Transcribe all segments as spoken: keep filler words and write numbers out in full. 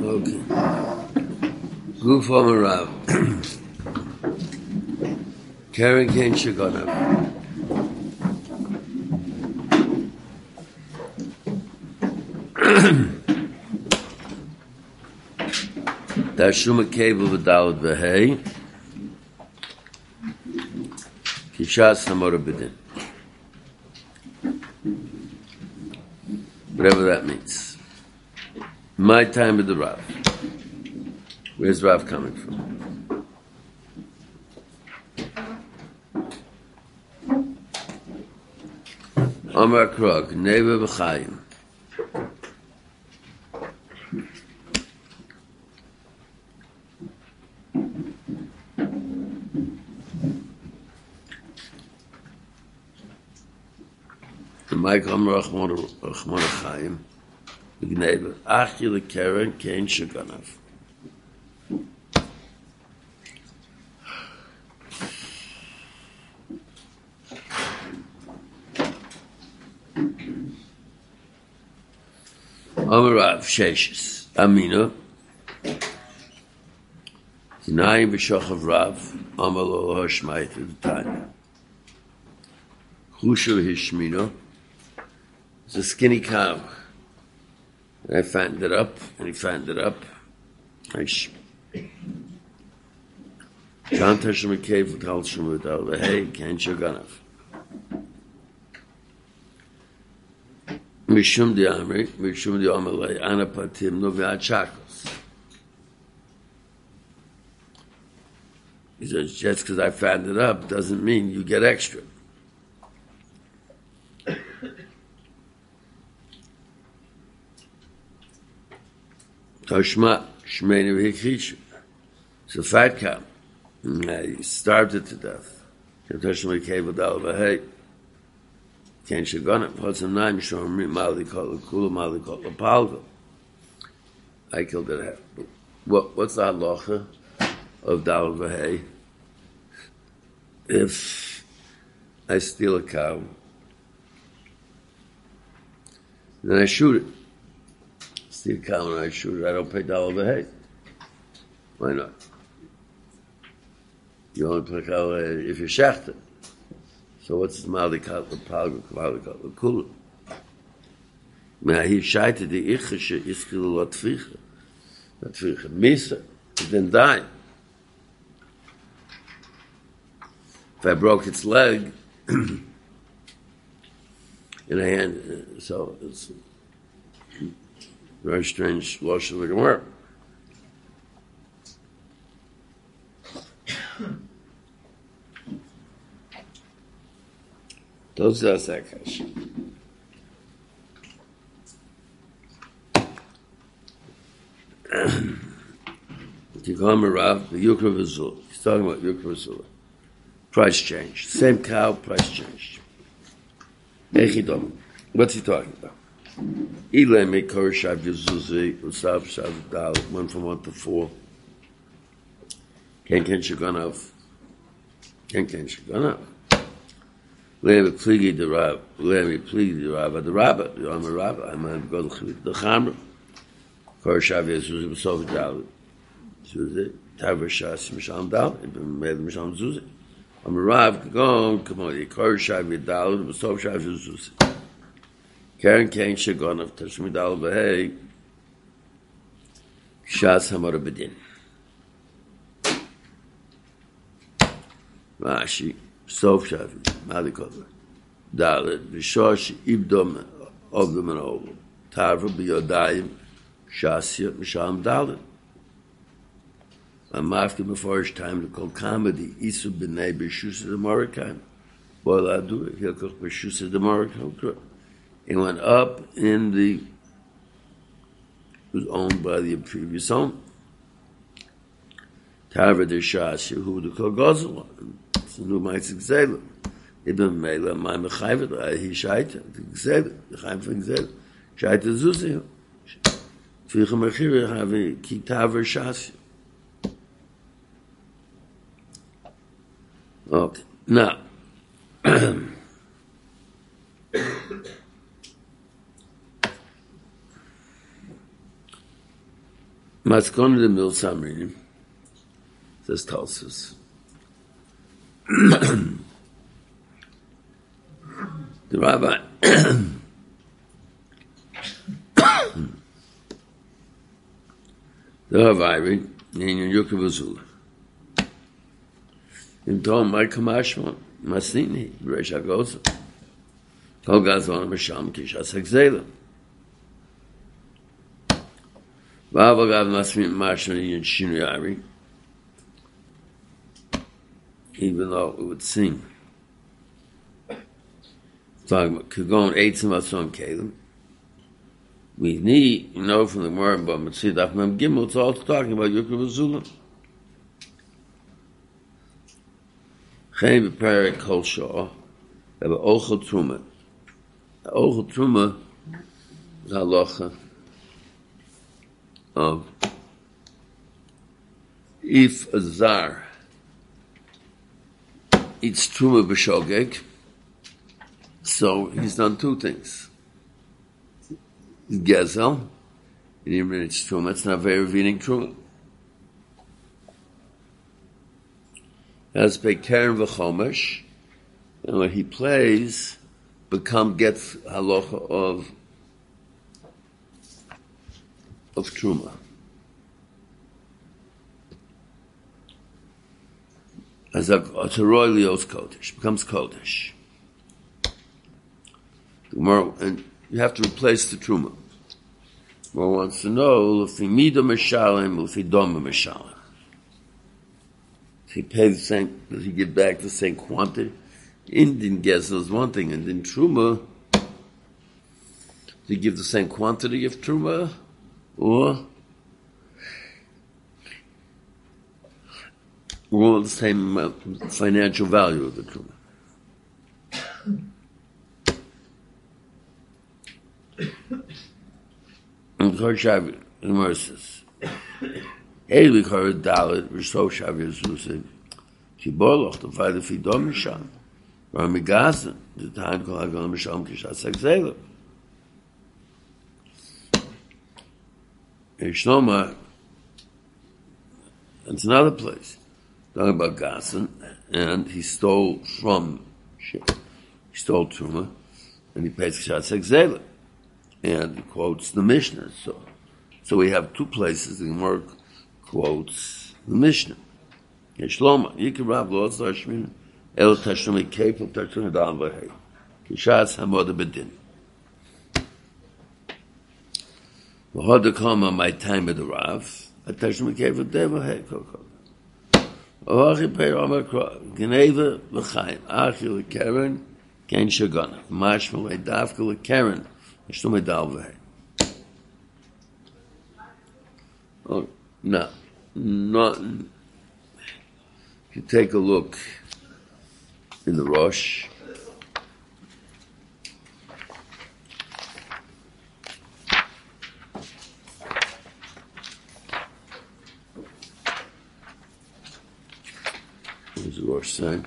Okay. Guf Rav. Karen Kane Shagonav. Tashuma Cable Vidal Vahey. Kishas Hamora Bidin. Whatever that means. My time with the Rav. Where's Rav coming from? Amar Krog, Neva B'Chaim. Mike Amar Rachmon Chaim. B'Gneva. Achi L'Keren Kein Shaganav. Amarav Sheshes Amina Zinayim B'Shochav Rav Amalo Hashmait V'Tanya Chushu Hishmino. It's a skinny cow. And I fattened it up, and he fattened it up. Nice. John Tashem Cave with Halshim with all the hay, Ken Shoganav. Mishum di Amri, Mishum di Amalei, Anapatim, no Chakos. He says, just because I fattened it up doesn't mean you get extra. Toshma, Shmeini V'Hikhishu. It's a fat cow. He starved it to death. Toshma Cave with all the hay. Ken Shagana, what's a name? Shomri, Mali called the Kula, Mali called the Palgo. I killed it. What, what's the halacha of Dal Vahey? If I steal a cow, then I shoot it. Steal a cow and I shoot it, I don't pay Dal Vahey. Why not? You only pay cow if you shacht it. So what's the Malikat the Palga Malikat the Kula? Now he shaited the Ichashe Iskil Latficha. Latficha Misa. It didn't die. If I broke its leg in a hand, so it's very strange loss of the Gemara. Those are sakash. Tikam Rav, the Yukra Vizul. He's talking about Yukra Vizul. Price change. Same cow, price change. Echidom. What's he talking about? Ilay Mekor Shav Yuzuzi, Usav Shav Dal, one from one to four. Ken Ken Shaganav. Ken Ken Shaganav. Let me plead the Rav. Let me plead the Rav. The Rav. I'm a Rav. I'm going to go to the Chamra. Kor Shav Yuzuzi, Usav Dal. Zuzi. Tavar Shas Misham Dal. Ibn Med Misham Zuzi. I'm a Rav. Go come on. Kor Shav Dal. Usav Shav Yuzuzi. Karen Kane Shagonav Tashmi Dal Vahey. Shas Hamara Bedin. Rashi. Sof Shavi, Malikova, Dalit, Vishosh, Ibdom, Ogdom and Ogdom, Tarva, Biyodayim, Shasya, Misham Dalit. I'm after before it's time to call comedy, Isu B'nei B'Shus of the Morikaim. Well, I do it, he'll cook B'Shus of the Morikaim. He went up in the, it was owned by the previous owner. Tarva de Shasya, who would call Gozel. So nu meint Gzela. Ibn Mela, my Mechayvet, he shaita, Gzela, the Chaim from Gzela. Shaita Zuzi. Ficha Mechiri, have a Kitaver Shasya. Okay. Now, Maskon the Mil Samrinim says Talsus. The rabbi the rabbi in Yukavazula. In Tom my Kamashma Masini Resha Goza. Togazon Masham Kishas Exela. Vavagav Masmi Mashani and Shinuyari. Even though it would seem talking about Kagon Eitzim Ason Kalim. We need, you know, from the Gemara about Mitzvah Mem Gimel, it's also talking about Yukra V'Zula. Chaim B'Perek Kol Shah, have an Ochel Truma. The Ochel Truma is halacha of if a Zar eats Truma B'Shogeg, so he's done two things. Gezel, and even it's Truma, it's not very revealing Truma. As Bekeren V'Chomesh, and when he plays, become gets halacha of of Truma. As a Teroy Leos Kodesh, becomes Kodesh. And you have to replace the Truma. One wants to know if he mida meshalem, if he doma meshalem. If he pays the same, does he give back the same quantity? Indian Gezel is one thing, and in Truma, does he give the same quantity of Truma, or or the same uh, financial value of the Truma? And Korshav immerses. Hey, we heard Dalit, Rishov Shav Yezusim. Kiborloch, the Father Fidom Misham. Ramigazan, the time called Hagon Misham Kishat Sexela. Shnoma, that's another place. Talking about Gazan, and he stole from, he stole Truma, and he pays Kishat Sexela. And he quotes the Mishnah. So, so we have two places the Gemara quotes the Mishnah. Yeshloma, Yikir Rav Lo Tzar Shmina, El Tashlumi Kefil Tashlumi Dal V'Hei, Kishas Hamoda Bedin. V'Hoda Kama my time of the Rav, a Tashlumi Kefil Dei V'Hei Kokok. Oachi Pei Omer Kro, Geneva V'Chaim, Achi L'Keren, Ken Shagana, Mashma L'Davka L'Keren, Shtumei Dal V'Hei. Oh, no, not. If you take a look in the Rosh, what does the Rosh say?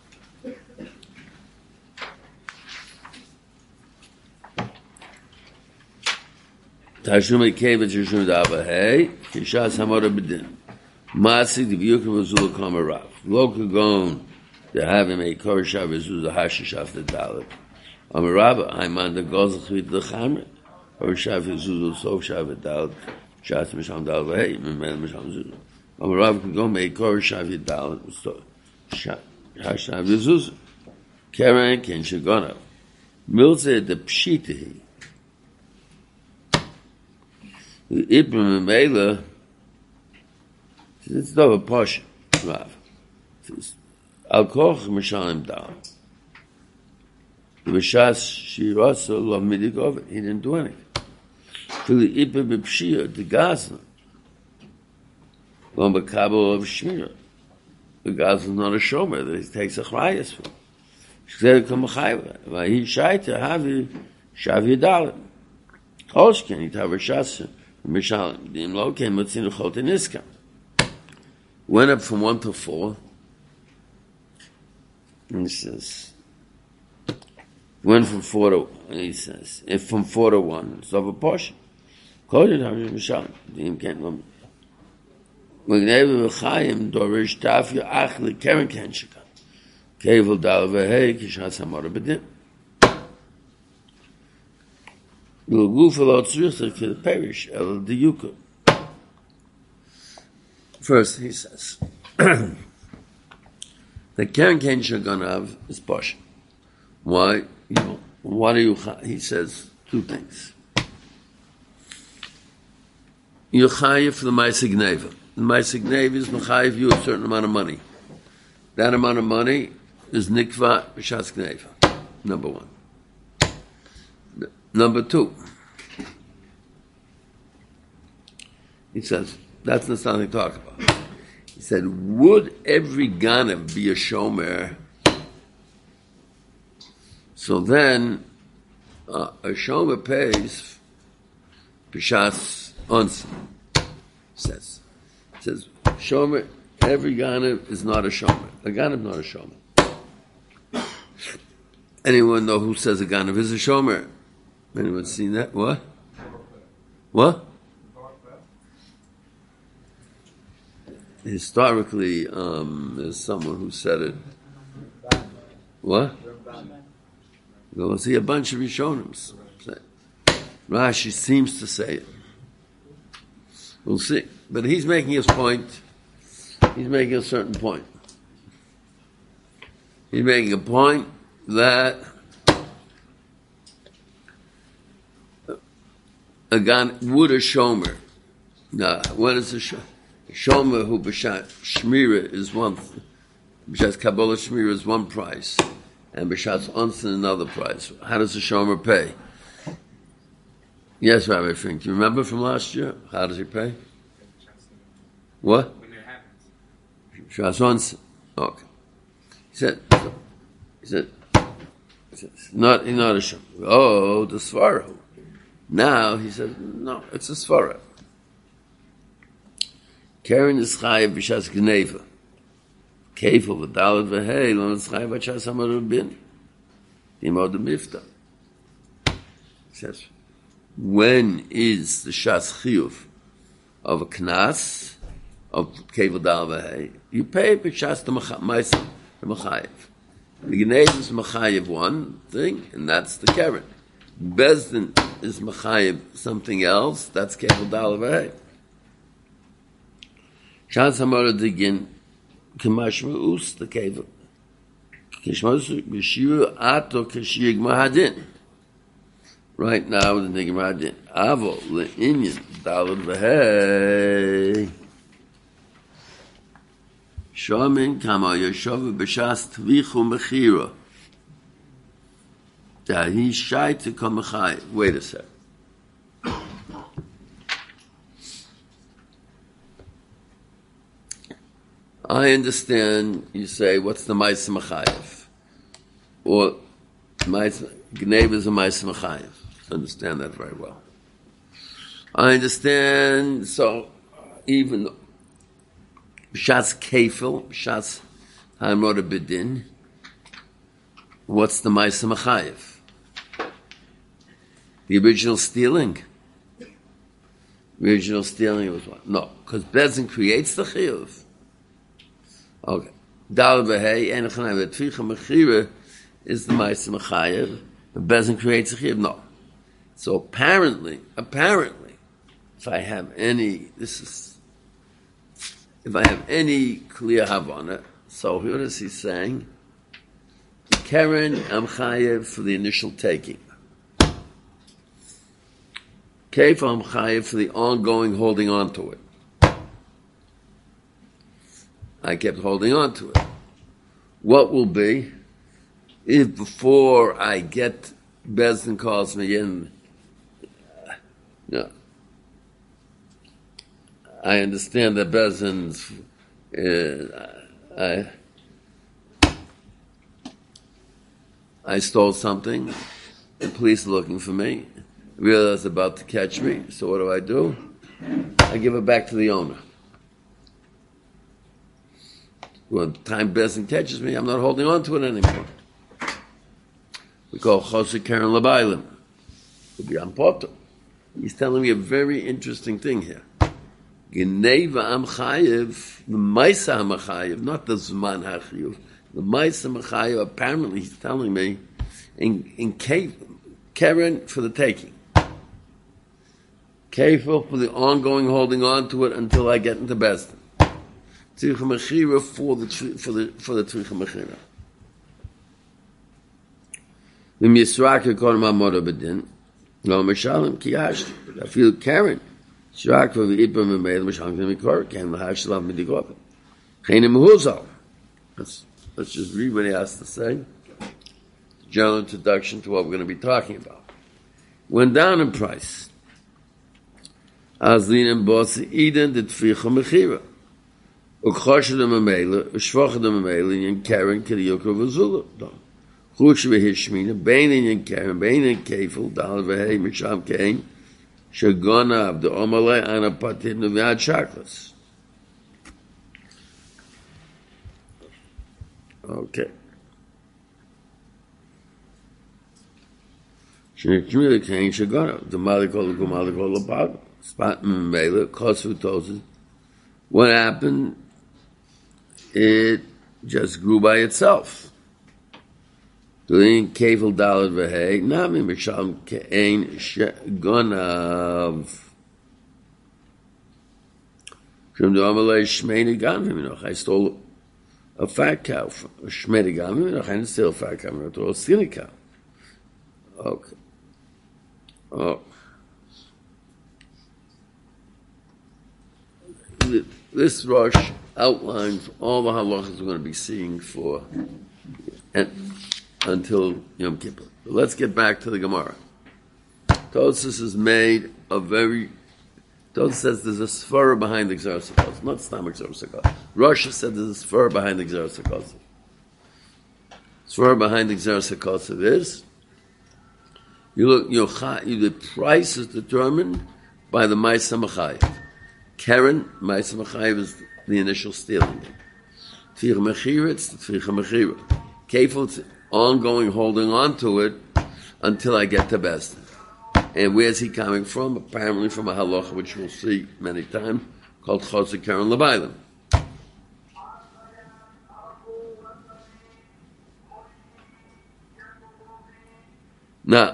Tashlumi Kevin Tashlumi Dal V'Hei, Kishas Hamora B'Din. Masi D'Vyukim V'Zula Kama Rav. Lo Kagon, to have him a Korshav V'Zula Hashish after Dalit. Amar Rabba, Ayman the Gozel Chvit L'Chamre. Korshav V'Zula Sof Shav Dalit. Shas Misham Dal V'Hei, Mimel Misham Zula. Amar Rabba Kagon me Korshav Dalit. Hashav V'Zula. Keren Ken Shagona. Milze the Pshitahi. Ibn Mela, it's not a posh Rav. Al Koch Mishalim Dal. The Bishas Shirasa Lo Midigov, he didn't do anything. For the Ibn Bipshia, the Gaza, Lo Makabo of Shmira. The Gaza is not a shomer that he takes a chrayas for. She said, Come a chayva. Vahi Shaita, Havi, Shavi Dalim. Holshkin, he tavar Shasa. Mishalim, the Imlo came with Sinuchot and Iskam. Went up from one to four. And he says, went from four to, and he says, if from four to one, it's over portion. Called it Mishalim, the Im can't go. Magneva v'chayim dorish tafya ach lekeren kenshika. Kevel dal v'hei kishas hamara b'din. L'guf lo tzricha k'il perish el diyuka. First, he says, the keren kenshika ganav is posh. Why? You know, what do you? He says two things. You're chayiv for the ma'aseh gneva. The ma'aseh gneva is mechayiv you a certain amount of money. That amount of money is nikva b'shas gneva. Number one. Number two. He says that's not something to talk about. He said, would every ganav be a shomer? So then, uh, a shomer pays b'shas onsen. Says, says shomer. Every ganav is not a shomer. A ganav not a shomer. Anyone know who says a ganav is a shomer? Anyone seen that? What? What? Historically, um, there's someone who said it. What? We'll see a bunch of Rishonims. Rashi seems to say it. We'll see. But he's making his point. He's making a certain point. He's making a point that a gan would a shomer. Now, what is a shomer? A shomer who b'shat shmira is one, b'shat kabbalah shmira is one price, and b'shat onsen another price. How does a shomer pay? Yes, Rabbi Fink. You remember from last year? How does he pay? What? When it happens. B'shat onsen. Okay. He said. He said. He said not not a shomer. Oh, the svara. Now he said no. It's a svara. Karen is chayiv b'shas gneva. Kefil v'dalet v'hei lo is chayiv b'shas hamar bin. Imod mifta. Says, when is the shas chiyuv of a knas of kefil dalet v'hei? You pay b'shas the ma'aser the machayiv. The gneva is machayiv one thing, and that's the karen. Bezdin is machayiv something else. That's kefil dalet v'hei. Shas hamara digin k'mashma us the kevel k'shma b'shiur ato k'shir gmahadin. Right now the gmahadin avo le'inyan dalad v'hei shomin kama yeshov b'shas tvichu mechira dahi shaita kamachai. Wait a second. I understand you say, what's the Ma'aseh Machayev? Or Gneva is a Ma'aseh Machayev. I understand that very well. I understand, so even B'shas Kefil, B'shas Hamroda B'din, what's the Ma'aseh Machayev? The original stealing? The original stealing was what? No, because Bezin creates the Chiyuv. Okay. Dal v'hei en chanay v'tficha mechira is the ma'aseh mechayev. The bezin creates a chiyuv. No. So apparently, apparently, if I have any, this is, if I have any clear havana, so here is he saying, Karen am chayev for the initial taking. Kef am chayev for the ongoing holding on to it. I kept holding on to it. What will be if before I get Bezdin calls me in? Uh, no, I understand that Bezdin's. Uh, I I stole something. The police are looking for me. Realize they're about to catch me. So what do I do? I give it back to the owner. When time Bezdin catches me, I'm not holding on to it anymore. We call Chosek Karen Labailim. Could be on Potter. He's telling me a very interesting thing here. Geneva am chayiv, the Maisa am chayiv, not the Zman hachiyuv. The Maisa am chayiv, apparently he's telling me, in, in Keren for the taking. Kefil for the ongoing holding on to it until I get into Besdin. Tzricha Mechira for the for the for the Tzricha Mechira. The Misrak according to Moda Bedin, no Mishalim Kiyash. I feel Karen. Shrak for the Ibram and Meir Mishalim Mikor came the Hashlam Midigop. Chayim Huzal. Let's let's just read what he has to say. General introduction to what we're going to be talking about. Went down in price. Azlin and Boss Eden the Tzricha Mechira. Ukhosh the Mamela, Shvach the Mamela, and Karen Kiriyoko Vazula. Chush v'hishmina, Beinin and Karen, Beinin Kefil, Dal v'hei, Misham Kain, Shagona of the Omalei, Ana Patin Nuviad Shaklas. Okay. Shemikmila Kain Shagona, the Malikol, the Malikol, the Bag, Spat Mamela, Kosu Tosis. What happened? It just grew by itself. Doing Kefil Dalad V'Hei, Nami Misham Ke'ein Gonav. Shem Domalei Shmeini Gamim. I stole a fat cow from a Shmeini Gamim. I didn't steal a fat cow. I stole a skinny cow. Okay. Oh. This Rosh outlines all the halachas we're going to be seeing for and until Yom Kippur. But let's get back to the Gemara. Tosfos is made a very. Tosfos says there's a svara behind the Gzeras HaKosov, not stomach Gzeras HaKosov. Rosh said there's a svara behind the Gzeras HaKosov. Svara behind the Gzeras HaKosov is you look. You know, the price is determined by the Ma'aseh Machayev. Keren, Ma'aseh Machayev is the initial stealing. Tzricha Mechira, it's the Tzricha Mechira. Kefil, it's ongoing holding on to it until I get to Besdin. And where's he coming from? Apparently from a halacha, which we'll see many times, called Chosek Keren L'Bailim. Now,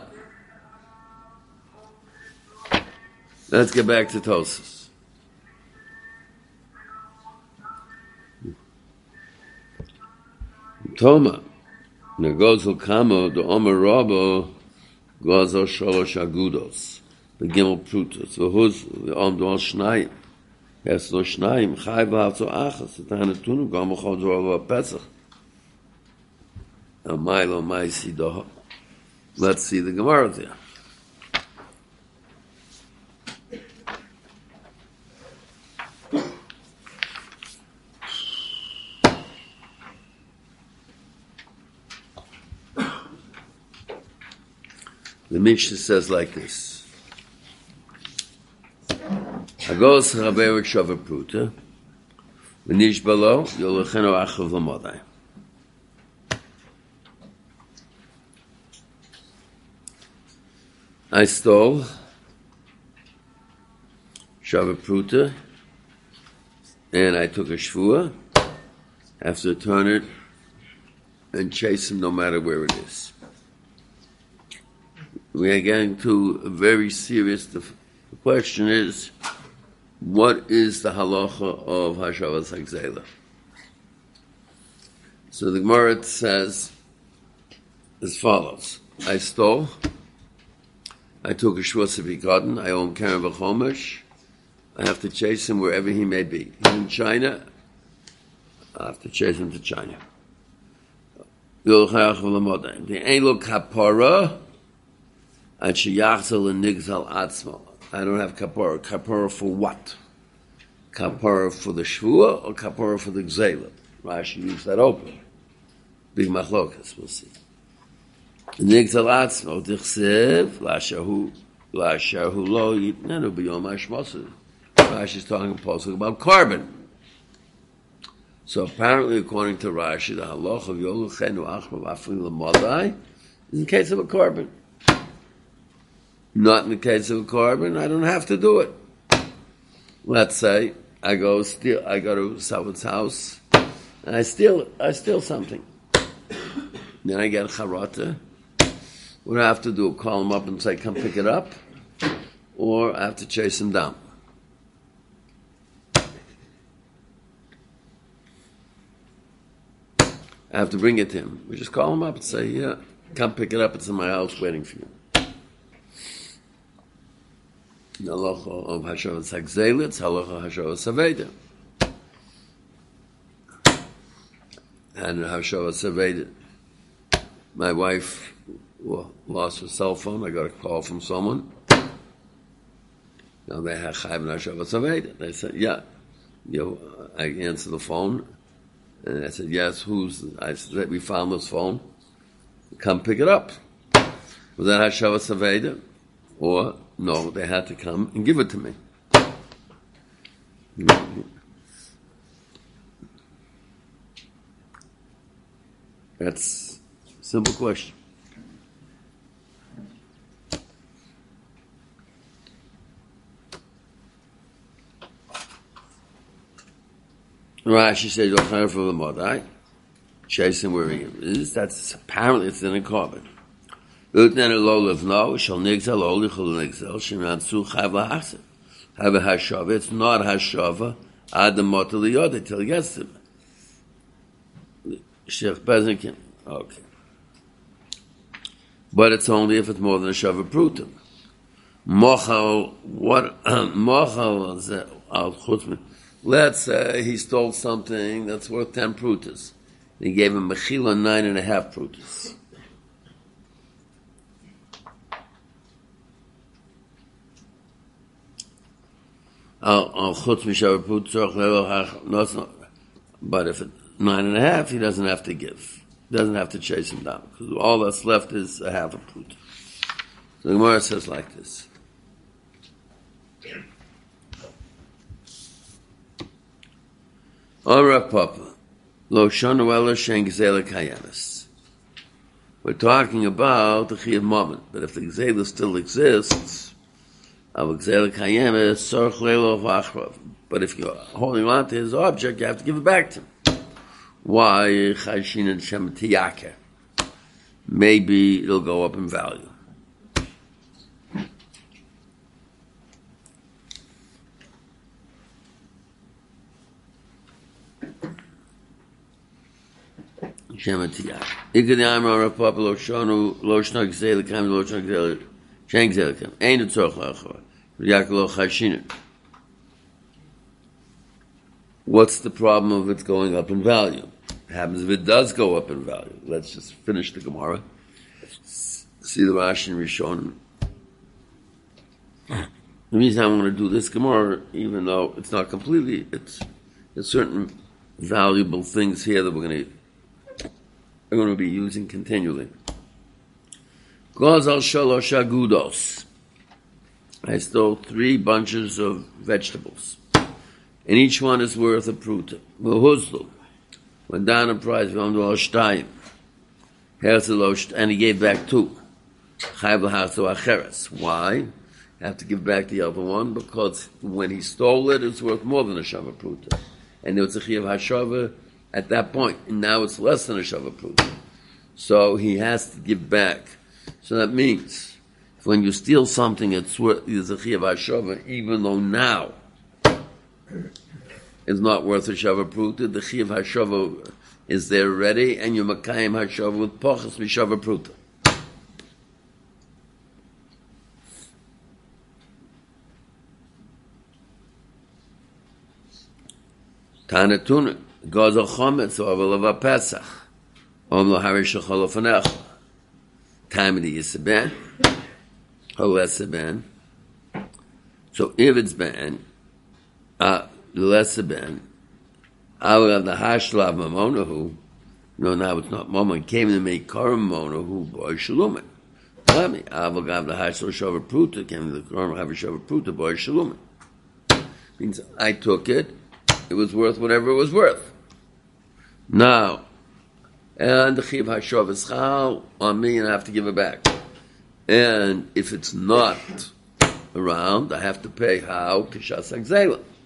let's get back to Tosfos. Toma, Negozel Kamo, the Omer Rabbo, Gozel Sholosh Agudos, the Gimel Prutus, the Huz, the Om Dol Shnayim, Hes Lo Shnayim, Chai V'Havzo Achas, the Tanatunu, Gamo Chod Zorova Pesach. Amailo Maisi Doho. Let's see the Gemara there. The Mishnah says like this. Agos Rabbeinu Shavar Pruta, V'nish Balo, Yolecheno Achav L'Modai. I stole Shavar Pruta, and I took a shvua, have to return it and chase him no matter where it is. We are getting to a very serious, the question is, what is the halacha of Hashavas HaGzela? So the Gemara says as follows. I stole, I took a shvus of Hikadon, I own Karen V'chomesh, I have to chase him wherever he may be. He's in China, I have to chase him to China. The Eilo Kapara, I don't have kapara. Kapara for what? Kapara for the shvua or kapara for the gzela? Rashi used that open. Big machlokas, we'll see. Nigzal atzmo dichsev lashahu lashahu lo yitnenu b'yom hashmoseh. Rashi is talking about carbon. So apparently, according to Rashi, the halach of yoluchenu achma v'afli l'modai is in case of a carbon. Not in the case of a carbon, I don't have to do it. let's say I go steal, I go to someone's house, and I steal, I steal something. Then I get charata. What do I have to do? Call him up and say, "Come pick it up," or I have to chase him down. I have to bring it to him. We just call him up and say, "Yeah, come pick it up. It's in my house waiting for you." Halacha of Hashavas Hagzelitz, halacha Hashavas Haveda. And Hashavas Haveda. My wife lost her cell phone. I got a call from someone. Now they had Chayv and Hashavas Haveda. They said, "Yeah." You know, I answered the phone, and I said, "Yes, who's?" I said, "We found this phone. Come pick it up." Was that Hashavas Haveda? Or, no, they had to come and give it to me. That's a simple question. Rashi says, "Yochanan for the Modai, chase him where he is." That's apparently it's in a carbon. Utnen elolav no shall nigzel olichul nigzel shemansu chav lahachse. Have a hashava. It's not hashava ad the motel yoda till yesterday. Sheikh Bezinkin. Okay. But it's only if it's more than a shava prutim. Mochal, what, mochal al chutzman. Let's say he stole something that's worth ten prutas. He gave him mechila nine and a half prutas. Al chutz mishava prutas, no, but if it's nine and a half, he doesn't have to give. He doesn't have to chase him down because all that's left is a half a prut. So the Gemara says like this. Rav Papa, lo shanu ela shen gzela kayanis. We're talking about the chiyuv moment, but if the gzela still exists, av gzela kayanis sorch leilo v'achrav. But if you're holding on to his object, you have to give it back to him. Why chashin and shem tiyake? Maybe it'll go up in value. Shematiyah. Ikadam Rav Papa lo shonu lo shnog zelikam lo shnog zelik shenk zelikam. Ain't it tzorch lachor? Yaklo chashinin. What's the problem of it going up in value? What happens if it does go up in value? Let's just finish the Gemara. See the Rashi and Rishon. The reason I want to do this Gemara, even though it's not completely, it's there's certain valuable things here that we're going to we're going to be using continually. Gozal shalosh agudos. I stole three bunches of vegetables, and each one is worth a pruta. V'huzlu. When down a price, v'amdu shtayim. Herzalosh, and he gave back two. Chayv l'hasu acheres. Why? You have to give back the other one because when he stole it, it's worth more than a shava pruta, and there was a chiyuv hashava at that point, and now it's less than a shava pruta. So he has to give back. So that means when you steal something, it's worth there's a chiyuv hashava, even though now it's not worth a shava pruta. The chiyuv hashava is there ready, and you makayim hashava with pochas mishava pruta. Tanatuna goes a chometz over a Pesach. Om lo harish shachol ofanecha. Time of the Yisrael. Ho ben. So if it's ben, uh, less ben, I will have the hashlav mamonahu. No, now it's not mamon. Came to make karam mamonahu boy shalumin. Let me. I will have the hashlav shavar pruta. Came to the karam have a shavar pruta boy shalumin. Means I took it. It was worth whatever it was worth. Now, and the chiv hashav is chal on me, and I have to give it back. And if it's not around, I have to pay how kishas hagzela.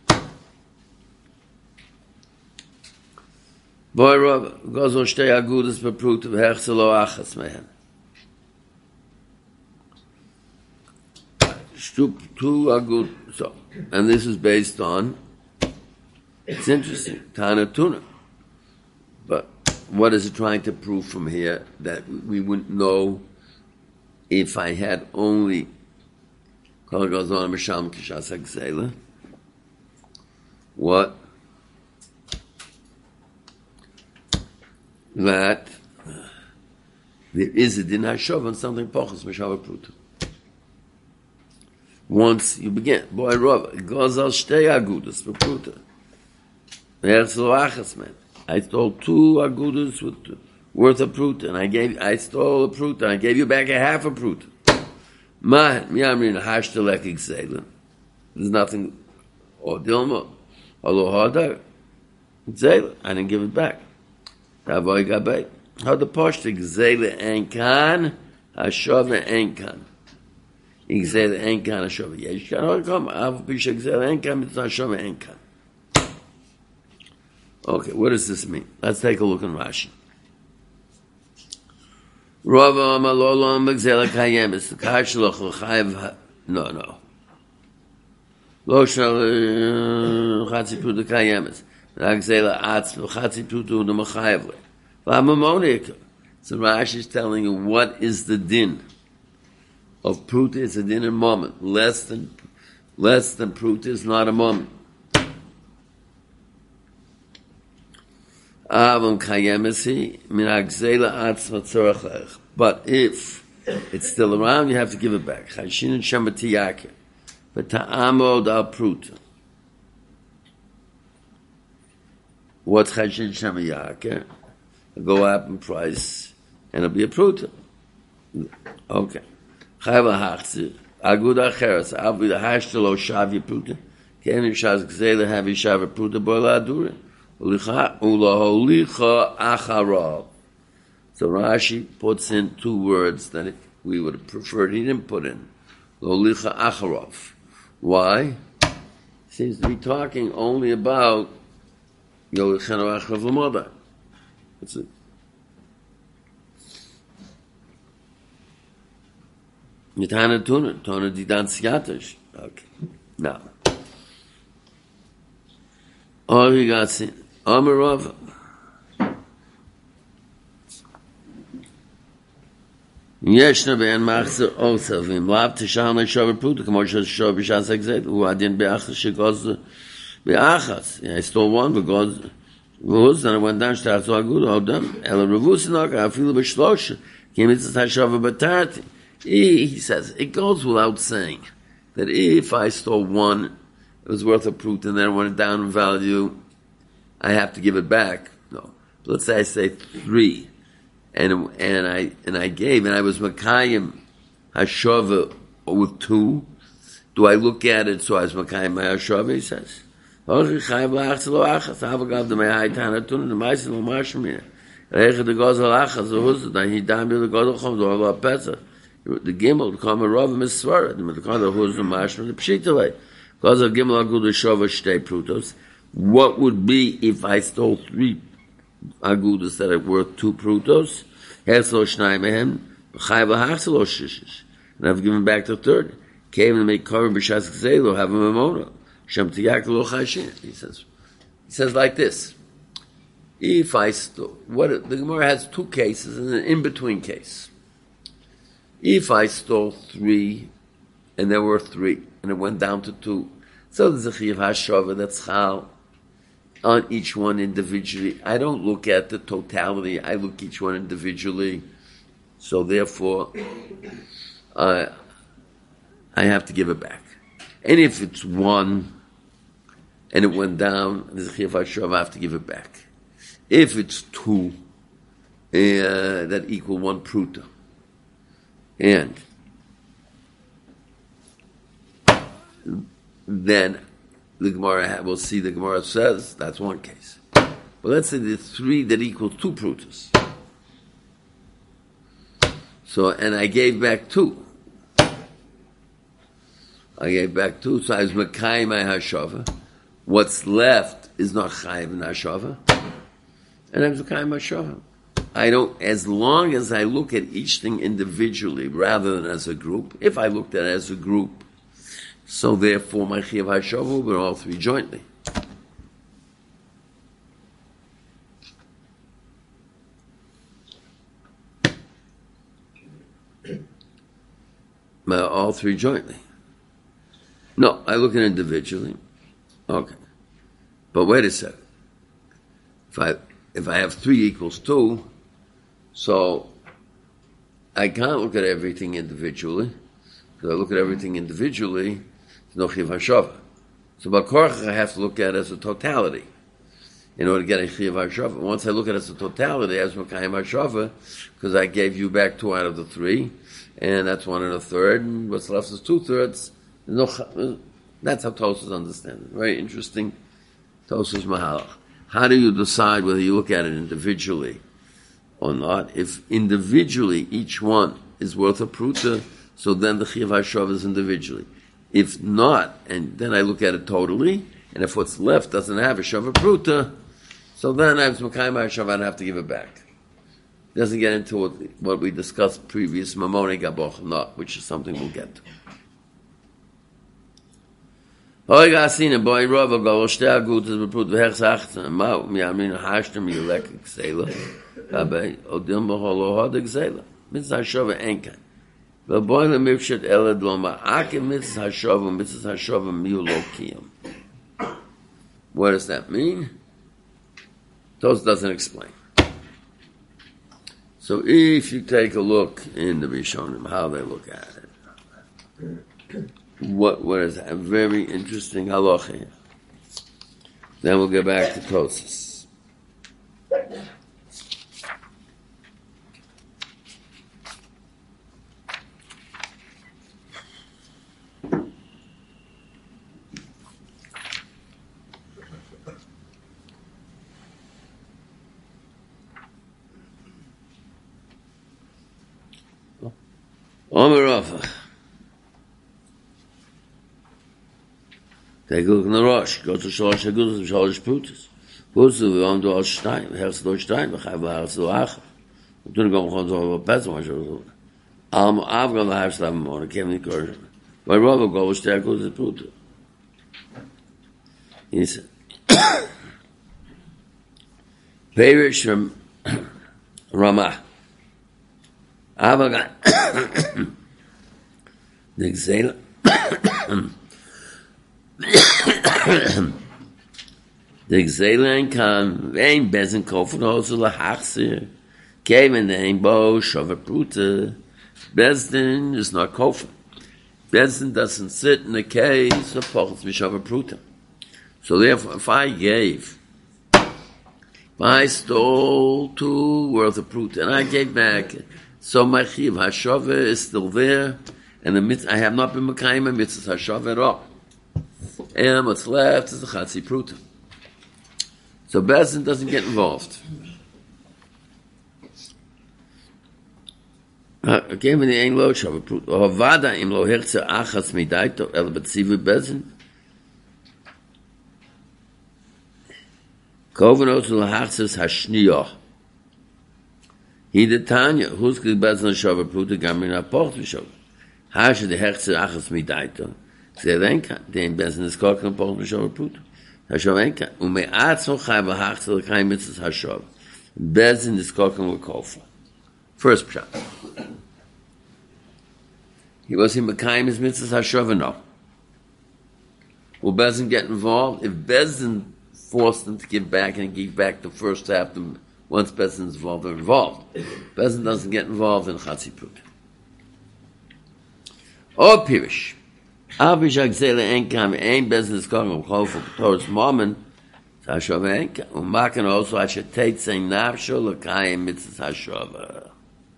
Boy Rav goes on shtei agudas bepruta v'hechse lo achas mehen. Two agud. So, and this is based on. It's interesting, Tana Tuna. But what is it trying to prove from here that we wouldn't know if I had only what? That there is a din hashov on something pochus mishava pruta. Once you begin, boy, Rav, it goes al shtei agudas for pruta. I stole two agudas with worth of pruta, and I gave, I stole a pruta, and I gave you back a half a pruta. Man, miyamrin hashtelek igzeilen. There's nothing, or dilma, or lo hadar, igzeilen. I didn't give it back. Tavoy gabay. How the poshte igzeilen enkan, hashove enkan. Igzeilen enkan, hashove. Yesh kan or come, av pish igzeilen enkan, it's hashove enkan. Okay, what does this mean? Let's take a look in Rashi. Rava amalolom b'gzela kayemis. The kashloch l'chayev. No, no. Lo shal chatzi pruta kayemis. L'gzela atz l'chatzi pruta u'n'machayev le. V'amamonika. So Rashi is telling you what is the din of pruta. It's a din in moment. Less than less than pruta is not a moment. But if it's still around, you have to give it back. What's chashin shamayake? Go up in price, and it'll be a pruta. Okay. Aguda cheres. Avi the hashtelo shavi pruta. Kemi shaz gzela havi shavi pruta boila adure. So Rashi puts in two words that we would have preferred he didn't put in. Lolicha acharov. Why? He seems to be talking only about Yolichenu acharov l'moda. That's it. Yitana tuna, tuna didan siyatish. Okay. Now. All you got seen. Amarov. Yeshna ben machzer osavim lav tishan leishav pruta kamo sheshav b'shas egzed hu adin be'achas shegoz be'achas. I stole one because v'huz and I went down shtarzu agud odam el revusinok afilu b'shlosh kim it's hashav b'tarti. He says it goes without saying that if I stole one, it was worth a pruta, and then it went down in value, I have to give it back. No. But let's say I say three, and and I and I gave, and I was Makayim Hashava with two. Do I look at it so I was Makayim Hashava? He says. The Gimel, the Kama Rav Misvara, the Kama Huz the Mashma, the Pshitale. Because of Gimel Agudah Shova Shtei Prutos, what would be if I stole three Agudas that are worth two Prutos? Herzlo Shnai Mehem, B'chai B'hachselo Shishish. And I've given back the third. Came to make Korban B'shas Gzelo, have a Memona. Shem Tiyak Lo Chashin. He says, he says like this. If I stole, what, the Gemara has two cases and an in-between case. If I stole three, and there were three, and it went down to two, so there's a Chiyav HaShava that's Chal on each one individually. I don't look at the totality, I look each one individually, so therefore, uh, I have to give it back. And if it's one, and it went down, there's a Chiyav HaShava, I have to give it back. If it's two, uh, that equal one pruta, and then the Gemara will see the Gemara says that's one case. But let's say there's three that equal two prutas. So, and I gave back two. I gave back two, so I was Mekayim my Hashava. What's left is not Chayiv in Hashava. and I'm Zakayim HaShavah. I don't, as long as I look at each thing individually rather than as a group, if I looked at it as a group, so therefore my Chiyav HaShavah will be all three jointly. All three jointly. No, I look at it individually. Okay. But wait a second. If I if I have three equals two, so I can't look at everything individually. Because I look at everything individually, there's no Chiyav HaShavah. So B'Korach I have to look at it as a totality in order to get a Chiyav HaShavah. Once I look at it as a totality, as Mekayim HaShavah, because I gave you back two out of the three, and that's one and a third, and what's left is two thirds. No, that's how Tosfos understands it. Very interesting. Tosfos Mahalach. How do you decide whether you look at it individually or not? If individually each one is worth a pruta, so then the Chiyav HaShavah is individually. If not, and then I look at it totally, and if what's left doesn't have a Shavah pruta, so then I have Mekayim HaShavah and I have to give it back. Doesn't get into what, what we discussed previous, Mamone Gaboch not, which is something we'll get to. Hoy gasine boy rob go shtag gut is beprut weg sagt ma mir min hashtem mir lek gsela dabei odem beholo hat gsela mit sa shove enka ve boy le mifshet elad loma ak mit sa shove mit sa shove miulokim. What does that mean? Those doesn't explain. So if you take a look in the Rishonim, how they look at it, what what is that? A very interesting halacha here. Then we'll get back to Tosfos. Omer Rafa. Take a look in the Rosh. Go to Shalosh Agudas and Shalosh Prutas. Prutas, we want to do Stein. We have to do Stein. We have to do Achar. We don't go on to do Pesach. We should do Alma Avga, we have to have more. We can't encourage them. But Rabbi goes to Agudas and Prutas. He said, Perish from Ramah. Avaga. The Gzela. The Gzela kan vein bezen kofen also la hachse. Keven ein bo shove pruta. Bezdin is not kofen. Bezdin doesn't sit in the case of pochs with shove pruta. So therefore, if I gave, if I stole two worth of pruta and I gave back, so my Chiyav HaShavah is still there, and the mitzvah, I have not been Mekayim mitzvah HaShavah at all. And what's left is the Chatzi Pruta. So Bezdin doesn't get involved. Okay, when the Ein Lo Shavah Pruta, Hovada im Lo Herze Achas Midaito El Betzivu Bezdin, Kovenos Lo Hachzes HaShniyah. He the Tanya, who's the Bezdin Shavah Pruta, Gamin HaPoch Shavah. Hashe the Herze Achas Midaito. Zelenka, den Bezdin is Koken Poch Shavah Pruta. Hashavenka, ume'at so chai v'hachzel l'chai mitzvahs hashav. Bezdin is koken l'kofa. First pshat. He was in Mekayim his mitzvahs hashav or no? Will Bezdin get involved? If Bezdin forced him to give back and give back the first half, once Bezdin is involved, they're involved. Bezdin doesn't get involved in Chatzi Pruta. Or Pirish. Avish Agzela Enkam Ein Bezdin is koken l'kofa towards Mammon. Hashavenka. Umakan also Hashatet saying Nafsho l'kayim mitzvahs hashavah.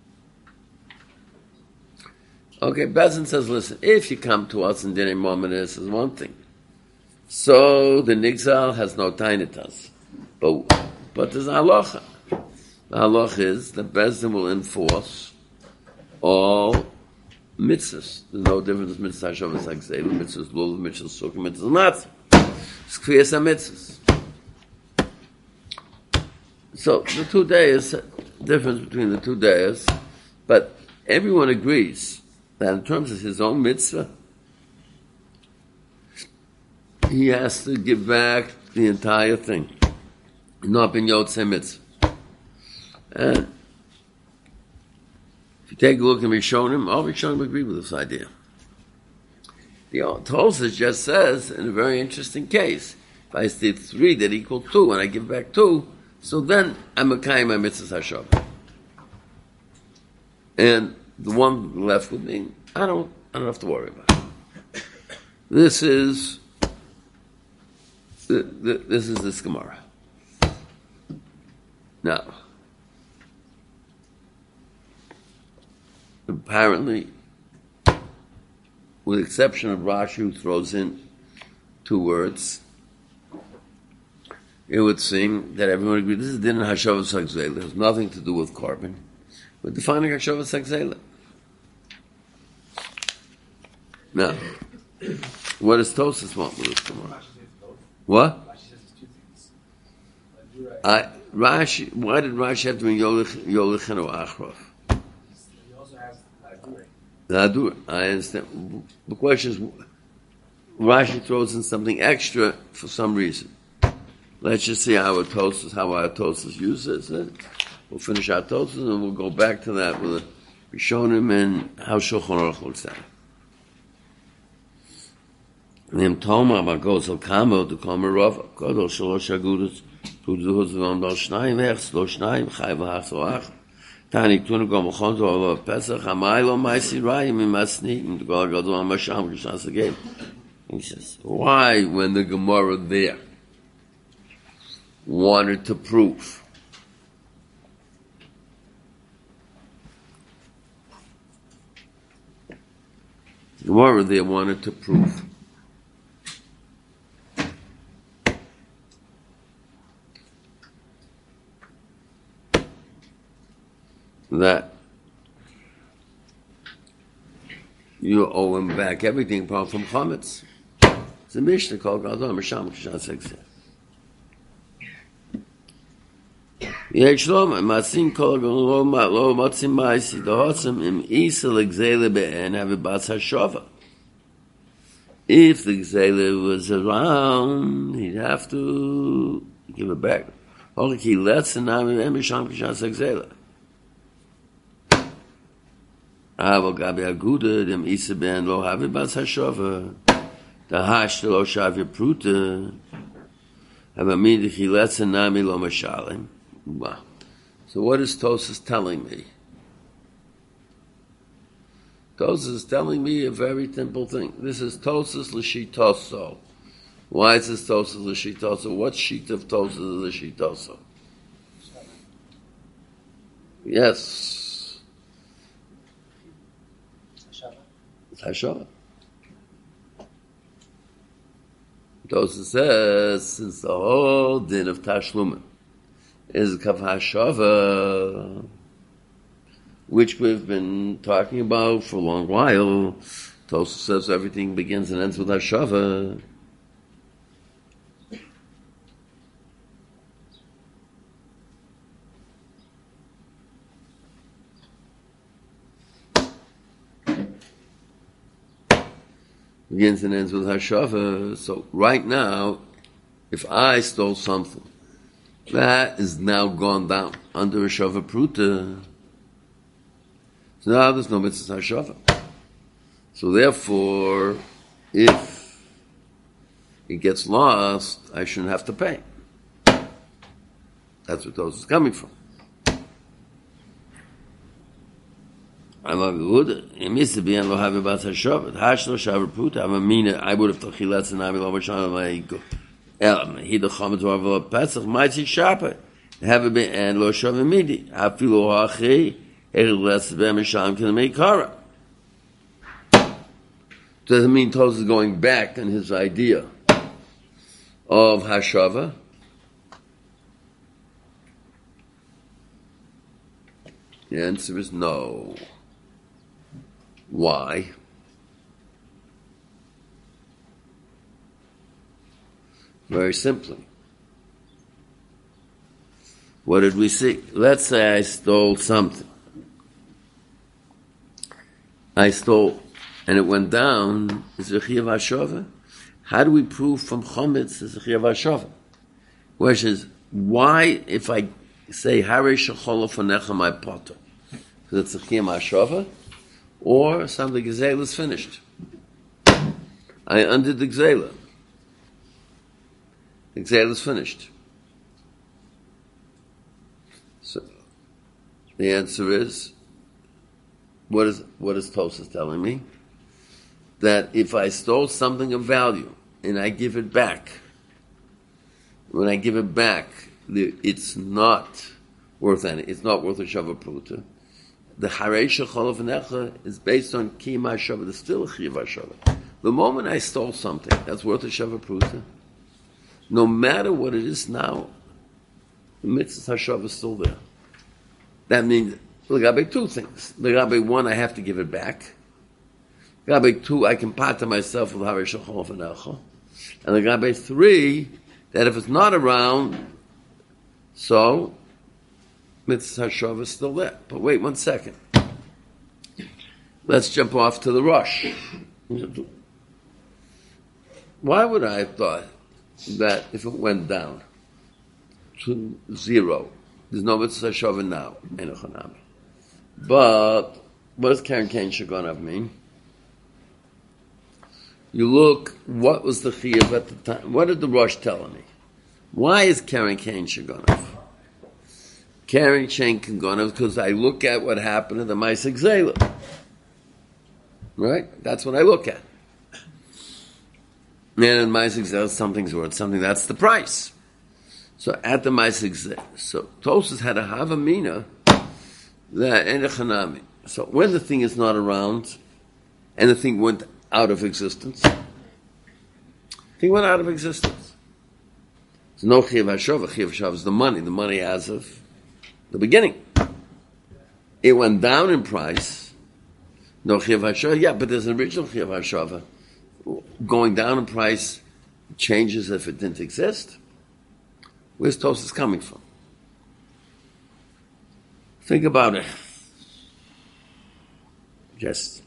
Okay, Bezdin says, listen, if you come to us in Dinei Mammon, this is one thing. So the Nigzal has no tainitas. But but there's a halacha. The halacha is that Bezdin will enforce all mitzvahs. There's no difference between mitzvahs hashavah and Agzela, mitzvahs lulav, mitzvahs sukkah, mitzvahs matzah. It's kviyas mitzvahs. So the two days, difference between the two days, but everyone agrees that in terms of his own mitzvah, he has to give back the entire thing. Not bin yotzei mitzvah. And if you take a look at Rishonim, all Rishonim agree with this idea. The Tosfos just says, in a very interesting case, if I did three that equal two, and I give back two, so then I'm a kaim my mitzvah hashavah. And the one left with me, I don't, I don't have to worry about it. This is, this is this Gemara. Now, apparently, with the exception of Rashi, who throws in two words, it would seem that everyone agrees this is din hashavas hagzela. It has nothing to do with carbon. We're defining hashavas hagzela. Now, what does Tosfos want with this Gemara? What? I, Rashi, why did Rashi have to bring Yolich, Yolich or Achrov? He also has Ladur. Ladur, I understand. The question is, Rashi throws in something extra for some reason. Let's just see how our Tosfos, how our Tosfos uses it. We'll finish our Tosfos and we'll go back to that with Rishonim and how Shulchan Aruch looks at it. Nim Toma Magosel Kamo to Komarov, Kodol Shalosh Agudas, Pudus on Dal Schneim, Lo Schneim, Chai Vahach, Tani Tun Gomachon to Allah Pesach, Hamailo Maisi Rayim in Masni, and God goes on Masham, Krishnas again. He says, why, when the Gemara there wanted to prove the Gemara there wanted to prove that you owe him back everything apart from chametz. It's a Mishnah called Gadol Misham Kishan Sexia. Yechlom Masim Kol Lo Lo Matzim Ma'isi Dohotzim Im Isa L'Gzele Be'en Avibatz HaShova. If the Gzele was around, he'd have to give it back. Holiki Letz and Nami Misham Kishan Sexia. Aber Gabi Aguda, dem Isa Ben Lo Avibatz HaShova. The hash lo shavya pruta. Aber midich let's nami lo mashalim. Wow. So what is Tosfos telling me? Tosfos is telling me a very simple thing. This is Tosfos l'shitoso. Why is this Tosfos l'shitoso? What sheet of Tosfos is l'shitoso? Yes. It's Hashava. Tosfos says, since the whole din of Tashlumin is Kav Hashava, which we've been talking about for a long while, Tosfos says everything begins and ends with Hashava. Begins and ends with Hashava. So right now, if I stole something, that is now gone down under Hashava Pruta. So now there's no mitzvah Hashava. So therefore, if it gets lost, I shouldn't have to pay. That's what those is coming from. I'm a good. It must be and lo have about Hashava. Hash lo shaver Pruta. I'm a mina. I would have tachilat and I will overshine my go. El he the chametz of Pesach might see sharper. Have it been and lo shaver midi. Hafilu hachi. Doesn't mean Tosfos is going back on his idea of Hashava. The answer is no. Why? Very simply. What did we see? Let's say I stole something. I stole, and it went down. Is it Chiyuv HaShova? How do we prove from Chometz is a Chiyuv HaShova? Question is, why, if I say Harei Shechol Ofanecha my potter, because it's a Chiyuv HaShova, or something Gzeila is finished. I undid the Gzeila. The Gzeila is finished. So the answer is, what is what is Tosas telling me? That if I stole something of value and I give it back, when I give it back, it's not worth any. It's not worth a shava pruta. The Harei Shechol Ofanecha is based on Kiyum HaShava. There's still a Chiyuv HaShava. The moment I stole something that's worth a shava pruta, no matter what it is now, the mitzvah HaShava is still there. That means, L'gabe two things. L'gabe one, I have to give it back. L'gabe two, I can pata myself with Harei Shechol Ofanecha. And L'gabe three, that if it's not around, so mitzvah HaShava is still there. But wait one second. Let's jump off to the rush. Why would I have thought that if it went down to zero, there's no mitzvah HaShava now, Enochanami. But what does Karen Kain Shagonav mean? You look, what was the chiyuv at the time? What did the Rosh tell me? Why is Karen Kain Shagonav? Karen Kain Shagonav because I look at what happened in the Ma'aseh Gzeila. Right? That's what I look at. And in Ma'aseh Gzeila, something's worth something. That's the price. So at the Ma'aseh Gzeila, so Tosas had a havamina that enechanami. So when the thing is not around, and the thing went out of existence, the thing went out of existence. There's no Chiyuv HaShava. Chiyuv HaShava is the money. The money as of the beginning. It went down in price. No Chiyuv HaShava. Yeah, but there's an original Chiyuv HaShava. Going down in price changes if it didn't exist. Where's Tosas coming from? Think about it. Just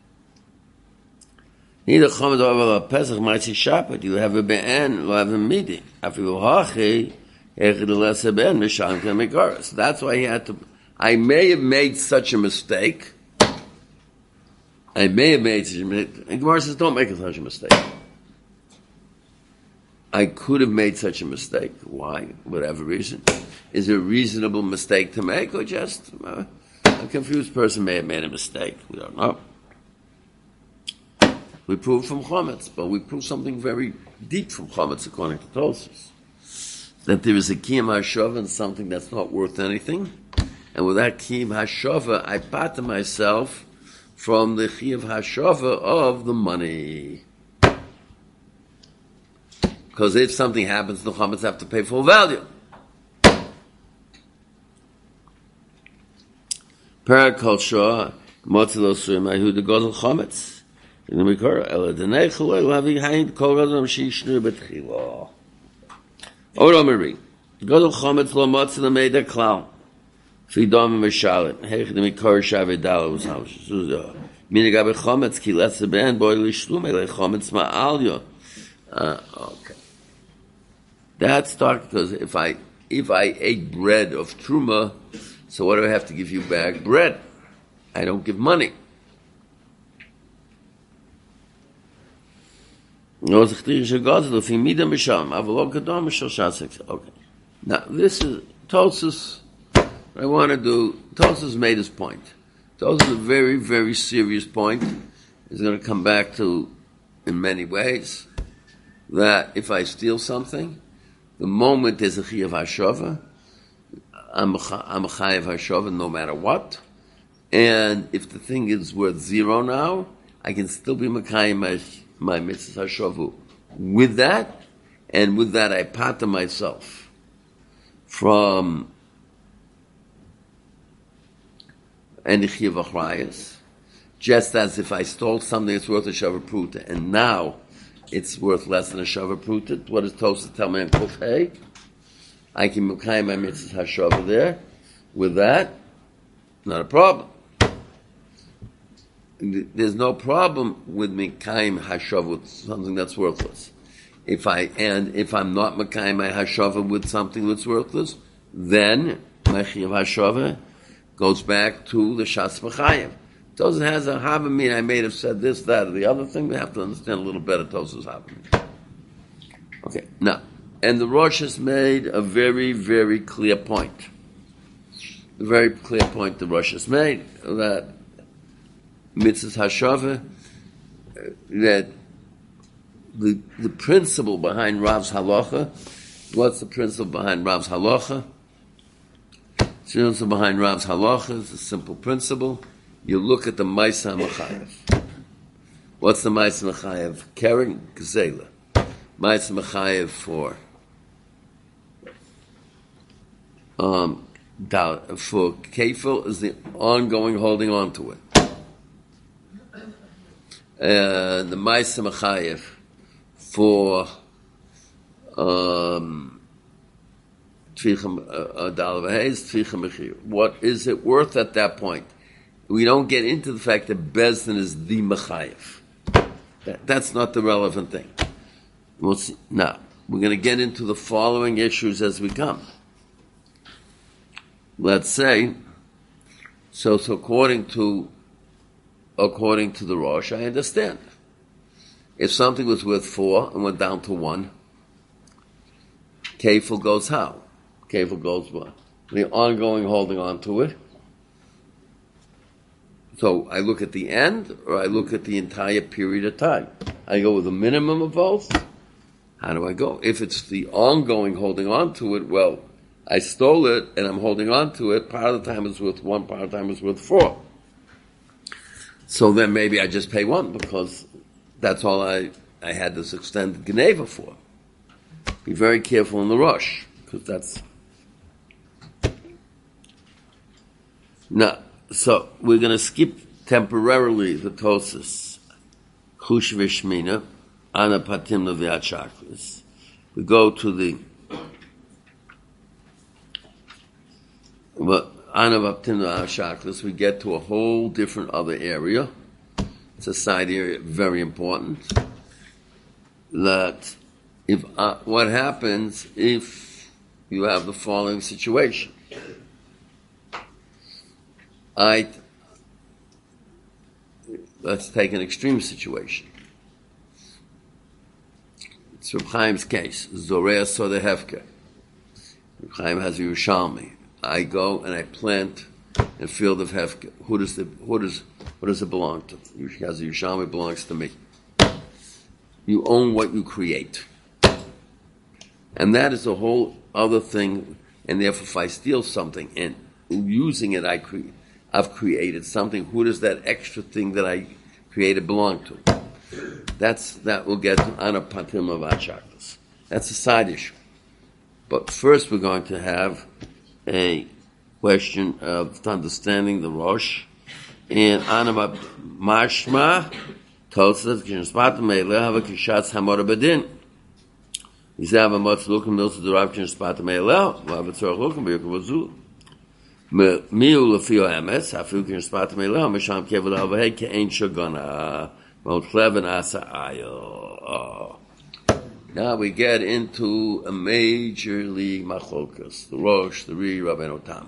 neither Chometz over Pesach might see Shabbat. You have a be'en, you have a meeting. Afilu hachi, echid l'lesa be'en, mishan k'mekara. So that's why he had to. I may have made such a mistake. I may have made such a mistake. And Gemara says, don't make such a mistake. I could have made such a mistake. Why? Whatever reason. Is it a reasonable mistake to make, or just uh, a confused person may have made a mistake? We don't know. We prove from Chometz, but we prove something very deep from Chometz, according to Tosas. That there is a Kiyum HaShava and something that's not worth anything. And with that Kiyum HaShava, I pata myself from the Chiyuv HaShava of the money. Because if something happens, the Chometz have to pay full value. Parakol Shah, Motzilo Surim, Ahu, the Godel Chometz. In the Mikora, Ela Denechel, Ela Havi Hain, Kol Radam Shishnu Betchilo. Oro Mari, Godel Chometz Lo Motzilo Meida Klau. Fidom Meshalet, Hech the Mikora Shavedala was how she says, Minigabe Chometz, Ki Let's the Band, Boy Lishlum, Ele Chometz Ma'alyo. Okay. That's dark because if I if I ate bread of truma, so what do I have to give you back? Bread. I don't give money. Okay. Now this is Tosas. What I want to do. Tosas made his point. Tosas is a very very serious point. He's going to come back to in many ways. That if I steal something, the moment there's a Chiyuv HaShava, I'm a Chayav HaShava no matter what. And if the thing is worth zero now, I can still be Mekayim my, my Mitzvah HaShavu. With that, and with that I pata myself from any Chiyuv HaChrayas, just as if I stole something that's worth a Shava Pruta, and now it's worth less than a Shava Pruta. What does Tosas tell me in Kuf Hey? I can Mekayim my mitzvahs hashava there. With that, not a problem. There's no problem with Mekayim hashava with something that's worthless. If I and if I'm not Mekayim my hashava with something that's worthless, then my chiyuv hashava goes back to the shas Mekayim. Tosas has a havamin. I may have said this, that, or the other thing. We have to understand a little better Tosas havamin. Okay, now, and the Rosh has made a very, very clear point. A very clear point the Rosh has made that mitzvahs hashava, that the the principle behind Rav's halacha. What's the principle behind Rav's halacha? The principle behind Rav's halacha is a simple principle. You look at the Maisa Mechayev. What's the Maisa Mechayev? Karen Gzela. Maisa Mechayev for um, for Kefil is the ongoing holding on to it. Uh, the Maisa Mechayev for um, what is it worth at that point? We don't get into the fact that Bezdin is the Mechayev. That, that's not the relevant thing. We'll see. Now, we're going to get into the following issues as we come. Let's say, so, so according to, according to the Rosh, I understand. If something was worth four and went down to one, Kefil goes how? Kefil goes what? The ongoing holding on to it. So I look at the end, or I look at the entire period of time. I go with a minimum of both. How do I go? If it's the ongoing holding on to it, well, I stole it and I'm holding on to it. Part of the time is worth one, part of the time is worth four. So then maybe I just pay one because that's all I, I had this extended Geneva for. Be very careful in the rush, because that's... Now, so we're going to skip temporarily the Tosas, Chush v'Shmina, Ana Patim Leviat Shaklis. We go to the well, Ana Patim Leviat Shaklis. We get to a whole different other area. It's a side area, very important. That if uh, what happens if you have the following situation. I let's take an extreme situation. It's Reb Chaim's case. Zorea Soda Hefker. Reb Chaim has a Yerushalmi. I go and I plant a field of Hefker. Who does the who does what does it belong to? He has a Yerushalmi, belongs to me. You own what you create. And that is a whole other thing. And therefore, if I steal something and using it, I create. I've created something. Who does that extra thing that I created belong to? That's that we'll get to Anapatim of Achaklis. That's a side issue. But first, we're going to have a question of understanding the Rosh and Anamat Mashma Tosaf Kinspatim Meileh have a Kishatz Hamor Bedin. He said, "I'm a much looking mills to the Rav Kinspatim Meileh. We'll have a tzorach looking be a Miu lefio emes, afilu kinspatim eleh, misham kevel avahei ke'ein shagana, mot chleven asa ayo. Now we get into a major league machlokas, the Rosh, the Ri, Rabbeinu Tam.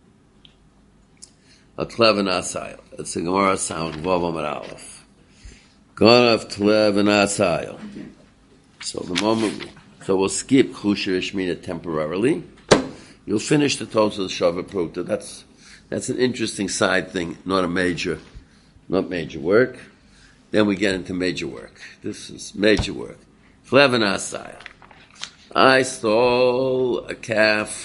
A chleven asayo. It's the Gemara sound, Vav Amar Aleph. Ganav chleven asayo. So the moment, so we'll skip Chusha Rishmina temporarily. You'll finish the Tosas Shava Pruta. That's that's an interesting side thing, not a major, not major work. Then we get into major work. This is major work. Fleven Asaya. I stole a calf,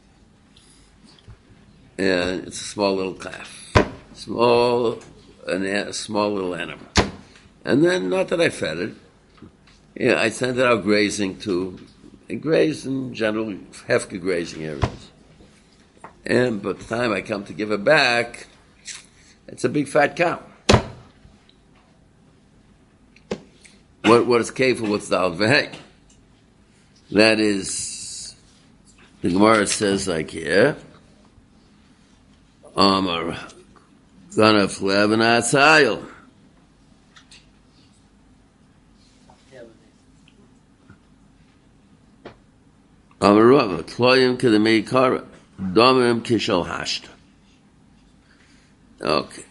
and it's a small little calf, small, an, a small little animal. And then, not that I fed it, yeah, I sent it out grazing to. And graze in general, hefka grazing areas. And by the time I come to give it back, it's a big fat cow. What what is kefil? What's the alvehek? That is The Gemara says like here, Amar Ganaf Levan Asayil. Amar Rava Tloyim Kedemei Kara Domim Kishal Hashta. Okay.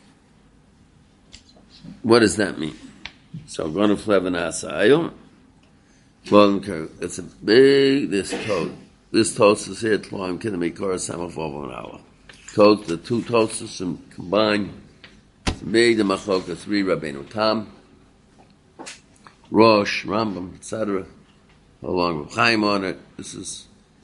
What does that mean? So Ganaf Levan Asayil. It's a big, this code. This tostus here, Tloim Kedemei Kara Samafov an hour. Code, the two tostus and combine. It's big, the Machloka, three Rabbeinu Tam, Rosh, Rambam, et cetera. Along with Chaim on it. This is.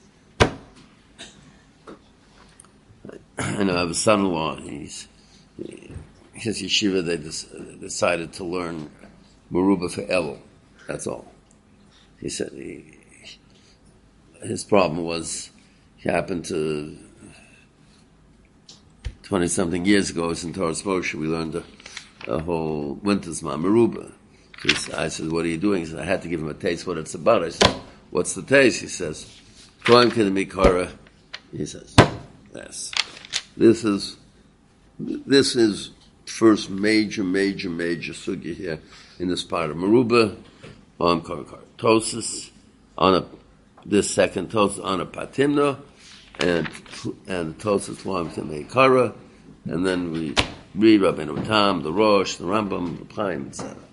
I know I have a son-in-law. He's his yeshiva. They decided to learn Meruba for Elul. That's all. He said he, his problem was he happened to twenty something years ago. It was in Torah's Moshe. We learned a, a whole winter's ma Meruba. I said, "What are you doing?" He said, "I had to give him a taste what it's about." I said, "What's the taste?" He says, "Kohen Kedemei." He says, "Yes, this is this is first major, major, major sugya here in this part of Meruba on Korkar Tosis, on a this second Tosis on a Patimna, and and Tosis Tloim Kedemei Kara, and then we read Rabbeinu Tam, the Rosh, the Rambam, the Chaim, et cetera"